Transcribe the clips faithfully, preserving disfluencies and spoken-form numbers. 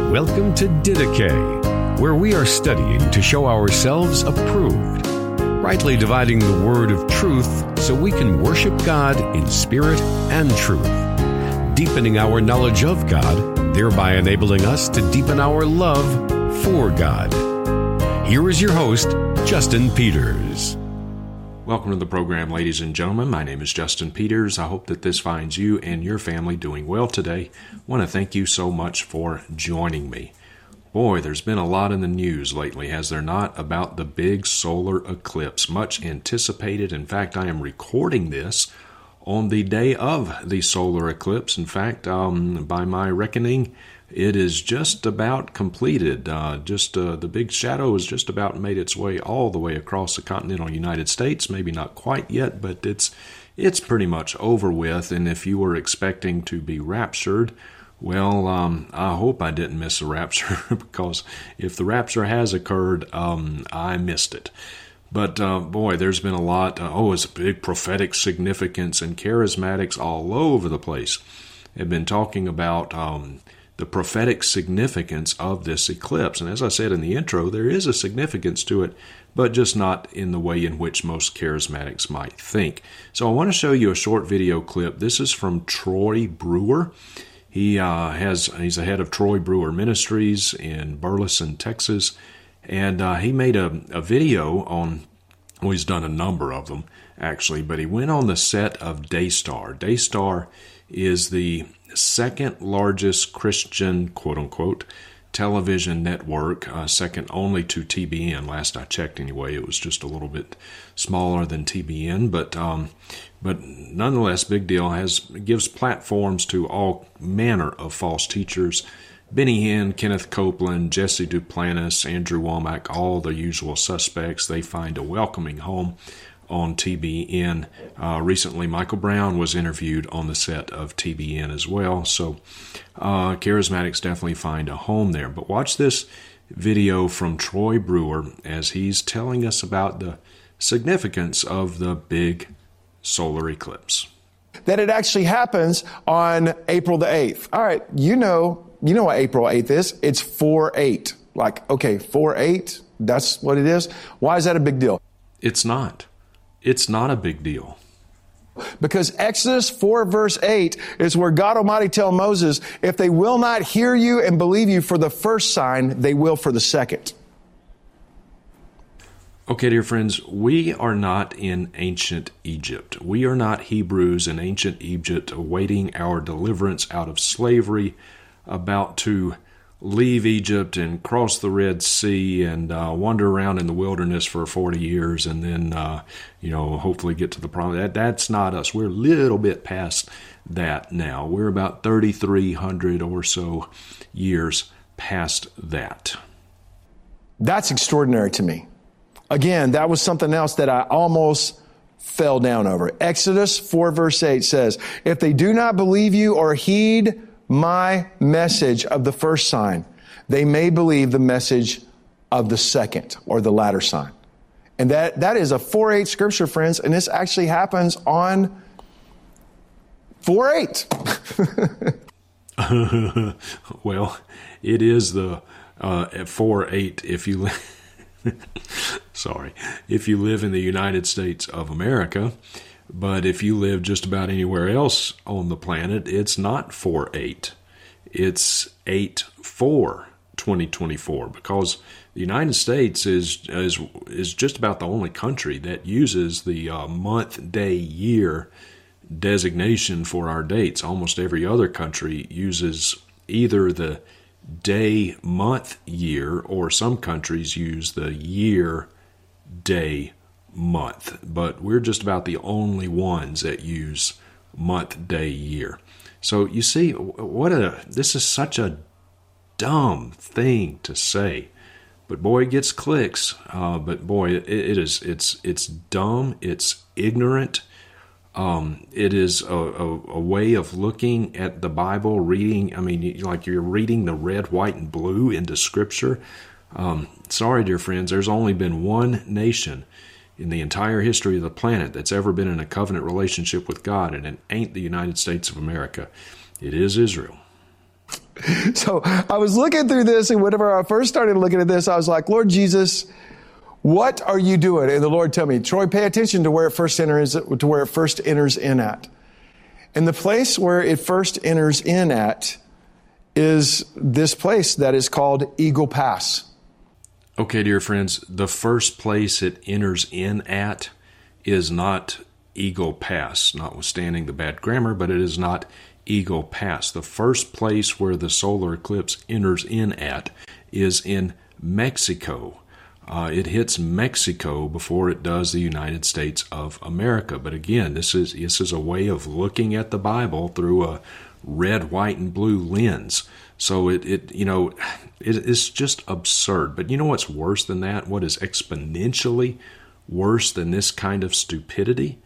Welcome to Didache, where we are studying to show ourselves approved, rightly dividing the word of truth so we can worship God in spirit and truth, deepening our knowledge of God, thereby enabling us to deepen our love for God. Here is your host, Justin Peters. Welcome to the program, ladies and gentlemen. My name is Justin Peters. I hope that this finds you and your family doing well today. I want to thank you so much for joining me. Boy, there's been a lot in the news lately, has there not, about the big solar eclipse, much anticipated. In fact, I am recording this on the day of the solar eclipse. In fact, um, by my reckoning, it is just about completed. Uh, just uh, the big shadow has just about made its way all the way across the continental United States. Maybe not quite yet, but it's it's pretty much over with. And if you were expecting to be raptured, well, um, I hope I didn't miss a rapture, because if the rapture has occurred, um, I missed it. But, uh, boy, there's been a lot. Uh, oh, it's a big prophetic significance, and charismatics all over the place have been talking about um, the prophetic significance of this eclipse. And as I said in the intro, there is a significance to it, but just not in the way in which most charismatics might think. So I want to show you a short video clip. This is from Troy Brewer. He uh, has he's the head of Troy Brewer Ministries in Burleson, Texas, and uh, he made a, a video on, well, he's done a number of them, actually, but he went on the set of Daystar. Daystar is the second largest Christian, quote-unquote, television network, uh, second only to T B N. Last I checked anyway, it was just a little bit smaller than T B N, but um, but nonetheless, big deal. Has gives platforms to all manner of false teachers. Benny Hinn, Kenneth Copeland, Jesse Duplantis, Andrew Womack, all the usual suspects. They find a welcoming home on T B N. Uh, recently, Michael Brown was interviewed on the set of T B N as well. So uh, charismatics definitely find a home there. But watch this video from Troy Brewer as he's telling us about the significance of the big solar eclipse. That it actually happens on April the eighth. All right, you know, you know what April eighth is. It's four eight. Like, okay, four eight, that's what it is. Why is that a big deal? It's not. It's not a big deal. Because Exodus four verse eight is where God Almighty tells Moses, if they will not hear you and believe you for the first sign, they will for the second. Okay, dear friends, we are not in ancient Egypt. We are not Hebrews in ancient Egypt awaiting our deliverance out of slavery, about to leave Egypt and cross the Red Sea and uh, wander around in the wilderness for forty years and then, uh, you know, hopefully get to the promise. That, that's not us. We're a little bit past that now. We're about thirty-three hundred or so years past that. That's extraordinary to me. Again, that was something else that I almost fell down over. Exodus four verse eight says, if they do not believe you or heed my message of the first sign, they may believe the message of the second or the latter sign. And that, that is a four eight scripture, friends, and this actually happens on four eight. Well, it is the uh, four eight if you live. Sorry, if you live in the United States of America, but if you live just about anywhere else on the planet, it's not four eight. It's eight four twenty twenty-four, because the United States is is is just about the only country that uses the uh, month, day, year designation for our dates. Almost every other country uses either the day, month, year, or some countries use the year, day, month. But we're just about the only ones that use month, day, year. So you see, what a this is such a dumb thing to say, but boy, it gets clicks. Uh, but boy, it, it is it's it's dumb. It's ignorant. Um, it is a, a, a way of looking at the Bible, reading, I mean, like you're reading the red, white, and blue into Scripture. Um, sorry, dear friends, there's only been one nation in the entire history of the planet that's ever been in a covenant relationship with God, and it ain't the United States of America. It is Israel. So I was looking through this, and whenever I first started looking at this, I was like, Lord Jesus, what are you doing? And the Lord told me, Troy, pay attention to where it first enters, to where it first enters in at. And the place where it first enters in at is this place that is called Eagle Pass. Okay, dear friends, the first place it enters in at is not Eagle Pass, notwithstanding the bad grammar, but it is not Eagle Pass. The first place where the solar eclipse enters in at is in Mexico. Uh, it hits Mexico before it does the United States of America. But again, this is this is a way of looking at the Bible through a red, white, and blue lens. So it, it you know, it, it's just absurd. But you know what's worse than that? What is exponentially worse than this kind of stupidity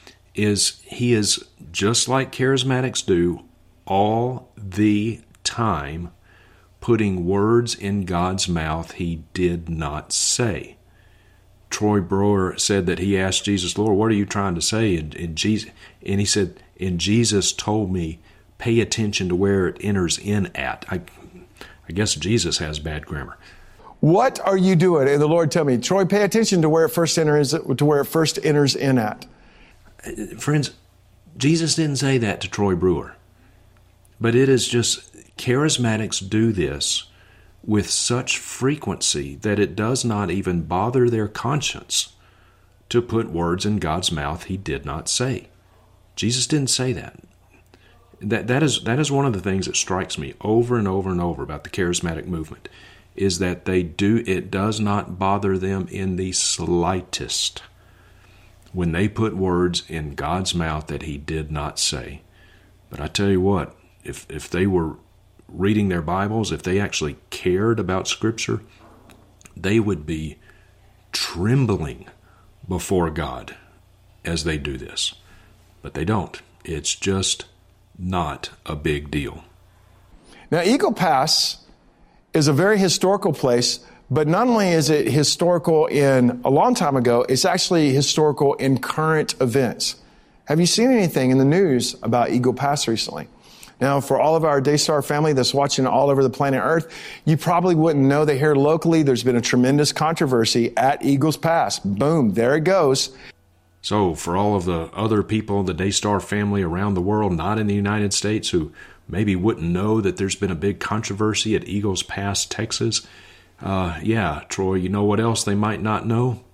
is he is, just like charismatics do, all the time putting words in God's mouth he did not say. Troy Brewer said that he asked Jesus, Lord, what are you trying to say? And, and, Jesus, and he said, and Jesus told me, pay attention to where it enters in at. I, I guess Jesus has bad grammar. What are you doing? And the Lord told me, Troy, pay attention to where it first enters, to where it first enters in at. Friends, Jesus didn't say that to Troy Brewer. But it is just, charismatics do this with such frequency that it does not even bother their conscience to put words in God's mouth he did not say. Jesus didn't say that. That that is that is one of the things that strikes me over and over and over about the charismatic movement, is that they do it does not bother them in the slightest when they put words in God's mouth that he did not say. But I tell you what, if if they were reading their Bibles, if they actually cared about Scripture, they would be trembling before God as they do this. But they don't. It's just not a big deal. Now, Eagle Pass is a very historical place, but not only is it historical in a long time ago, it's actually historical in current events. Have you seen anything in the news about Eagle Pass recently? Now, for all of our Daystar family that's watching all over the planet Earth, you probably wouldn't know that here locally there's been a tremendous controversy at Eagles Pass. Boom, there it goes. So for all of the other people in the Daystar family around the world, not in the United States, who maybe wouldn't know that there's been a big controversy at Eagles Pass, Texas, uh, yeah, Troy, you know what else they might not know?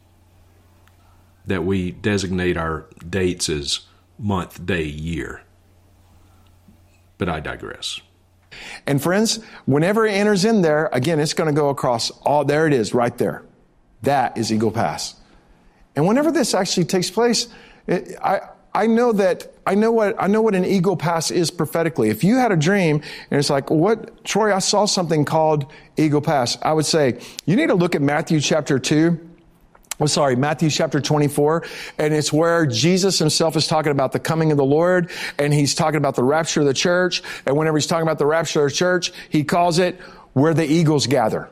That we designate our dates as month, day, year. But I digress. And friends, whenever it enters in there, again, it's going to go across all, there it is, right there. That is Eagle Pass. And whenever this actually takes place, it, I I know that I know what I know what an Eagle Pass is prophetically. If you had a dream and it's like, what, Troy, I saw something called Eagle Pass, I would say, you need to look at Matthew chapter two. I'm sorry, Matthew chapter twenty-four, and it's where Jesus himself is talking about the coming of the Lord, and he's talking about the rapture of the church, and whenever he's talking about the rapture of the church, he calls it where the eagles gather.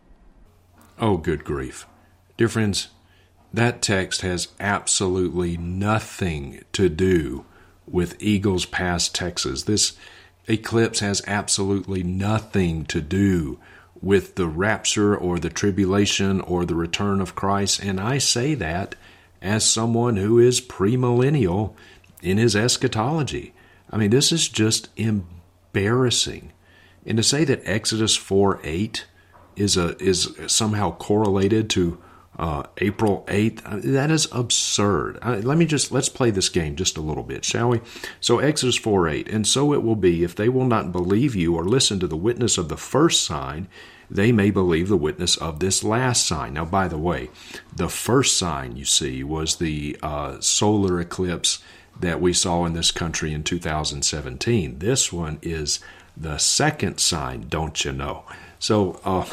Oh, good grief. Dear friends, that text has absolutely nothing to do with Eagles Pass, Texas. This eclipse has absolutely nothing to do with the rapture or the tribulation or the return of Christ. And I say that as someone who is premillennial in his eschatology. I mean, this is just embarrassing. And to say that Exodus four eight is a is somehow correlated to uh, April eighth, that is absurd. Uh, let me just, let's play this game just a little bit, shall we? So Exodus four eight, and so it will be, if they will not believe you or listen to the witness of the first sign, they may believe the witness of this last sign. Now, by the way, the first sign, you see, was the uh, solar eclipse that we saw in this country in two thousand seventeen. This one is the second sign, don't you know? So, uh,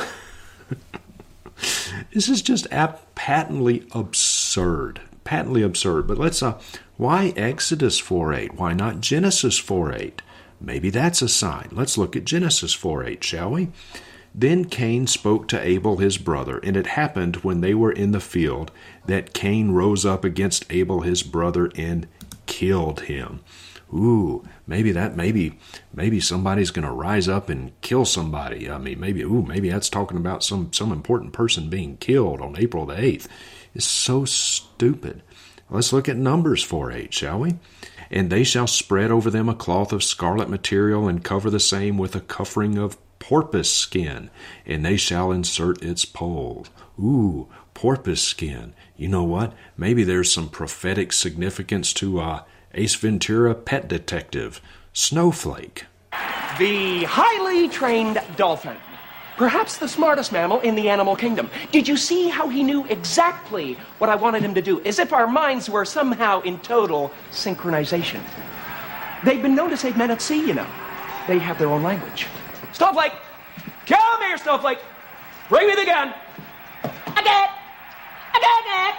this is just ap- patently absurd. Patently absurd. But let's, uh, why Exodus four eight? Why not Genesis four eight? Maybe that's a sign. Let's look at Genesis four eight, shall we? Then Cain spoke to Abel his brother, and it happened when they were in the field that Cain rose up against Abel his brother and killed him. Ooh, maybe that, maybe, maybe somebody's going to rise up and kill somebody. I mean, maybe, ooh, maybe that's talking about some, some important person being killed on April the eighth. It's so stupid. Let's look at Numbers four eight, shall we? And they shall spread over them a cloth of scarlet material and cover the same with a covering of porpoise skin, and they shall insert its poles. Ooh, porpoise skin. You know what? Maybe there's some prophetic significance to uh, Ace Ventura Pet Detective, Snowflake. The highly trained dolphin. Perhaps the smartest mammal in the animal kingdom. Did you see how he knew exactly what I wanted him to do? As if our minds were somehow in total synchronization. They've been known to save men at sea, you know. They have their own language. Snowflake! Come here, Snowflake! Bring me the gun! I got it! I got it!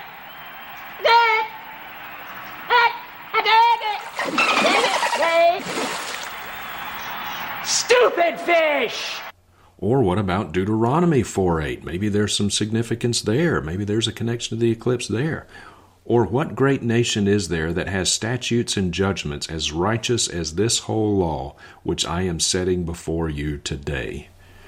I got it! I got it! Stupid fish! Or what about Deuteronomy four eight? Maybe there's some significance there. Maybe there's a connection to the eclipse there. Or what great nation is there that has statutes and judgments as righteous as this whole law, which I am setting before you today?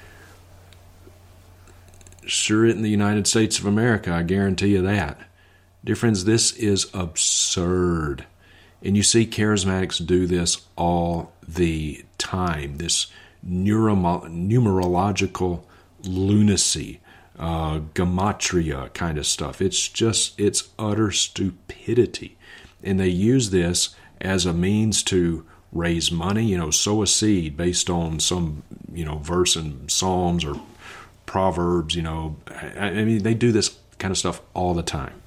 Sure isn't the United States of America, I guarantee you that. Dear friends, this is absurd. And you see charismatics do this all the time, this Neuro- numerological lunacy, uh, gematria kind of stuff. It's just, it's utter stupidity. And they use this as a means to raise money, you know, sow a seed based on some, you know, verse in Psalms or Proverbs, you know. I, I mean, they do this kind of stuff all the time.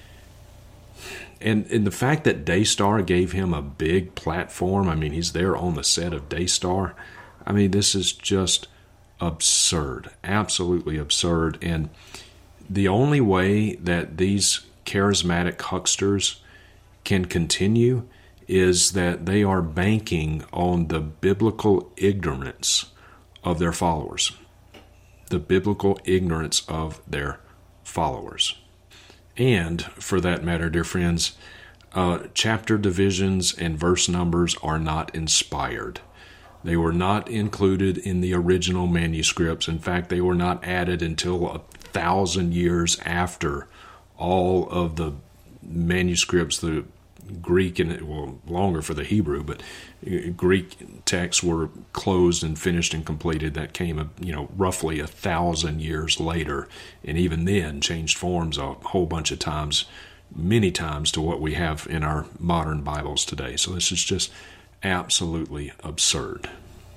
And, and the fact that Daystar gave him a big platform, I mean, he's there on the set of Daystar. I mean, this is just absurd, absolutely absurd. And the only way that these charismatic hucksters can continue is that they are banking on the biblical ignorance of their followers. The biblical ignorance of their followers. And, for that matter, dear friends, uh, chapter divisions and verse numbers are not inspired. They were not included in the original manuscripts. In fact, they were not added until a thousand years after all of the manuscripts, the Greek and, well, longer for the Hebrew, but Greek texts were closed and finished and completed. That came, you know, roughly a thousand years later, and even then changed forms a whole bunch of times, many times to what we have in our modern Bibles today. So this is just absolutely absurd.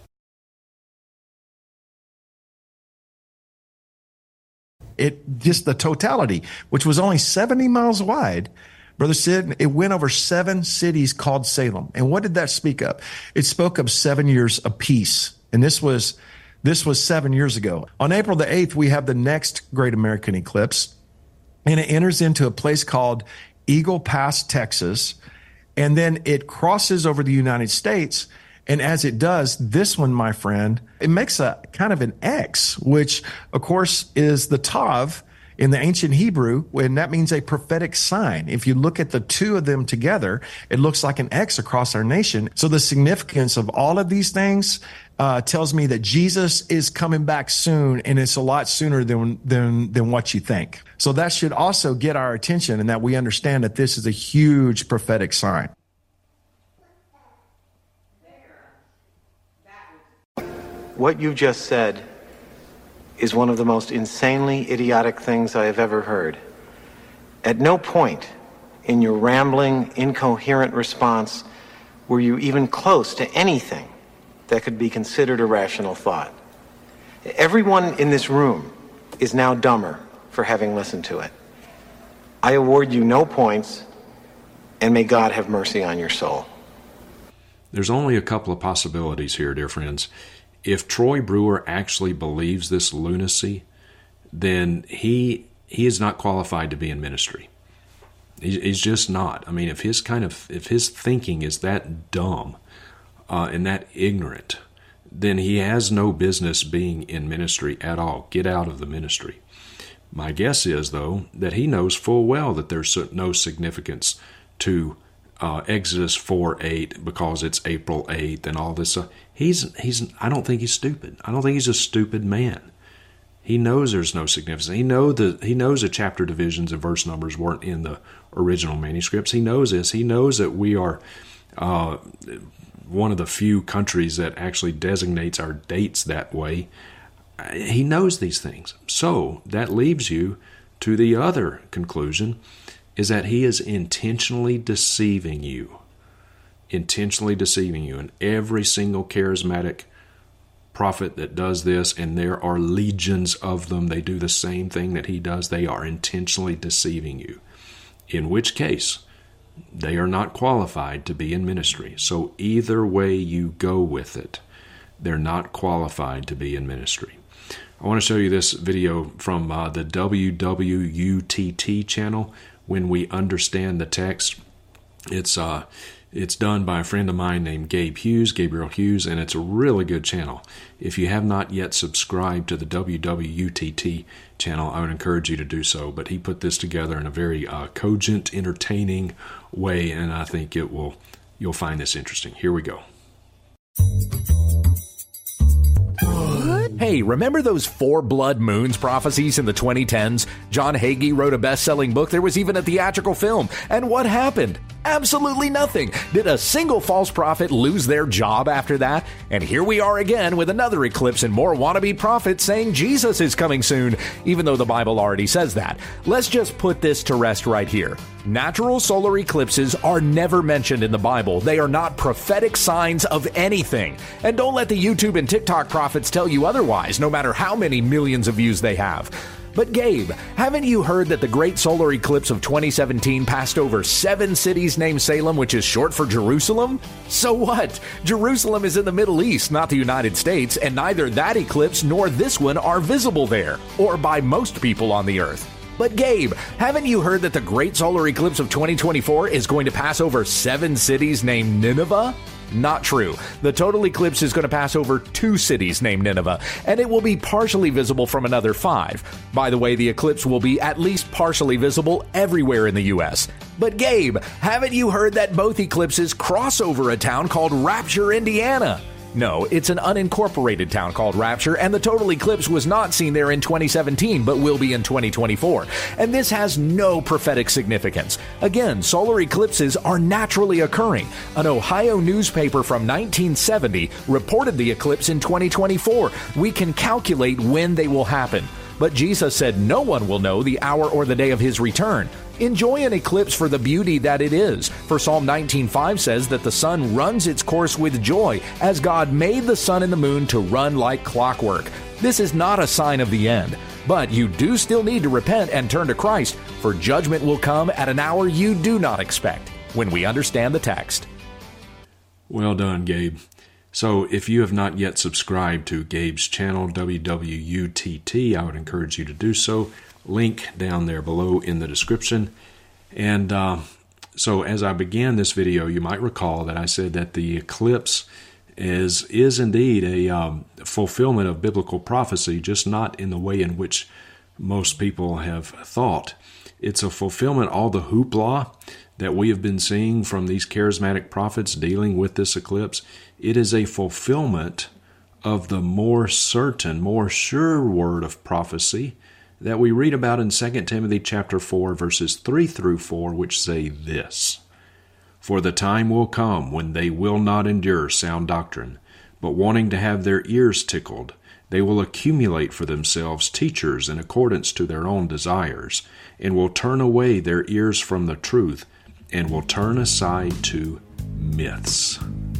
It just the totality, which was only seventy miles wide, Brother Sid, it went over seven cities called Salem. And what did that speak of? It spoke of seven years of peace. And this was this was seven years ago. On April the eighth, we have the next great American eclipse, and it enters into a place called Eagle Pass, Texas. And then it crosses over the United States. And as it does, this one, my friend, it makes a kind of an X, which, of course, is the Tav in the ancient Hebrew, and that means a prophetic sign. If you look at the two of them together, it looks like an X across our nation. So the significance of all of these things uh, tells me that Jesus is coming back soon, and it's a lot sooner than, than, than what you think. So that should also get our attention, and that we understand that this is a huge prophetic sign. What you just said is one of the most insanely idiotic things I have ever heard. At no point in your rambling, incoherent response were you even close to anything that could be considered a rational thought. Everyone in this room is now dumber for having listened to it. I award you no points, and may God have mercy on your soul. There's only a couple of possibilities here, dear friends. If Troy Brewer actually believes this lunacy, then he he is not qualified to be in ministry. He, he's just not. I mean, if his kind of if his thinking is that dumb uh, and that ignorant, then he has no business being in ministry at all. Get out of the ministry. My guess is, though, that he knows full well that there's no significance to uh, Exodus four eight because it's April eighth and all this. Uh, he's he's. I don't think he's stupid. I don't think he's a stupid man. He knows there's no significance. He know the he knows the chapter divisions and verse numbers weren't in the original manuscripts. He knows this. He knows that we are uh, one of the few countries that actually designates our dates that way. He knows these things. So that leaves you to the other conclusion, is that he is intentionally deceiving you. Intentionally deceiving you. And every single charismatic prophet that does this, and there are legions of them, they do the same thing that he does. They are intentionally deceiving you. In which case, they are not qualified to be in ministry. So either way you go with it, they're not qualified to be in ministry. I want to show you this video from uh, the W W U T T channel, When We Understand the Text. It's uh, it's done by a friend of mine named Gabe Hughes, Gabriel Hughes, and it's a really good channel. If you have not yet subscribed to the W W U T T channel, I would encourage you to do so. But he put this together in a very uh, cogent, entertaining way, and I think it will you'll find this interesting. Here we go. Hey, remember those four blood moons prophecies in the twenty tens? John Hagee wrote a best-selling book. There was even a theatrical film. And what happened? Absolutely nothing. Did a single false prophet lose their job after that? And here we are again with another eclipse and more wannabe prophets saying Jesus is coming soon, even though the Bible already says that. Let's just put this to rest right here. Natural solar eclipses are never mentioned in the Bible. They are not prophetic signs of anything. And don't let the YouTube and TikTok prophets tell you otherwise, no matter how many millions of views they have. But Gabe, haven't you heard that the great solar eclipse of twenty seventeen passed over seven cities named Salem, which is short for Jerusalem? So what? Jerusalem is in the Middle East, not the United States, and neither that eclipse nor this one are visible there, or by most people on the earth. But Gabe, haven't you heard that the great solar eclipse of twenty twenty-four is going to pass over seven cities named Nineveh? Not true. The total eclipse is going to pass over two cities named Nineveh, and it will be partially visible from another five. By the way, the eclipse will be at least partially visible everywhere in the U S. But Gabe, haven't you heard that both eclipses cross over a town called Rapture, Indiana? No, it's an unincorporated town called Rapture, and the total eclipse was not seen there in twenty seventeen, but will be in twenty twenty-four. And this has no prophetic significance. Again, solar eclipses are naturally occurring. An Ohio newspaper from nineteen seventy reported the eclipse in twenty twenty-four. We can calculate when they will happen. But Jesus said no one will know the hour or the day of his return. Enjoy an eclipse for the beauty that it is. For Psalm nineteen five says that the sun runs its course with joy, as God made the sun and the moon to run like clockwork. This is not a sign of the end. But you do still need to repent and turn to Christ, for judgment will come at an hour you do not expect, when we understand the text. Well done, Gabe. So if you have not yet subscribed to Gabe's channel, W W U T T, I would encourage you to do so. Link down there below in the description. And uh, so as I began this video, you might recall that I said that the eclipse is is indeed a um, fulfillment of biblical prophecy, just not in the way in which most people have thought. It's a fulfillment, all the hoopla that we have been seeing from these charismatic prophets dealing with this eclipse. It is a fulfillment of the more certain, more sure word of prophecy that we read about in Second Timothy chapter four, verses three through four, which say this: For the time will come when they will not endure sound doctrine, but wanting to have their ears tickled, they will accumulate for themselves teachers in accordance to their own desires, and will turn away their ears from the truth, and will turn aside to myths.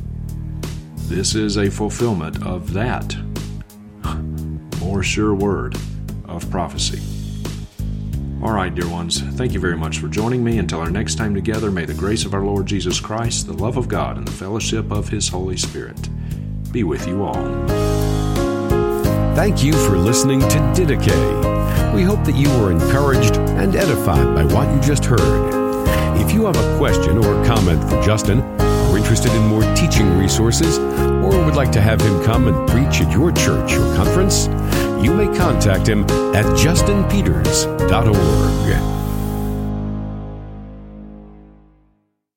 This is a fulfillment of that more sure word of prophecy. All right, dear ones, thank you very much for joining me. Until our next time together, may the grace of our Lord Jesus Christ, the love of God, and the fellowship of His Holy Spirit be with you all. Thank you for listening to Didache. We hope that you were encouraged and edified by what you just heard. If you have a question or comment for Justin, are interested in more teaching resources, or would like to have him come and preach at your church or conference, you may contact him at justin peters dot org.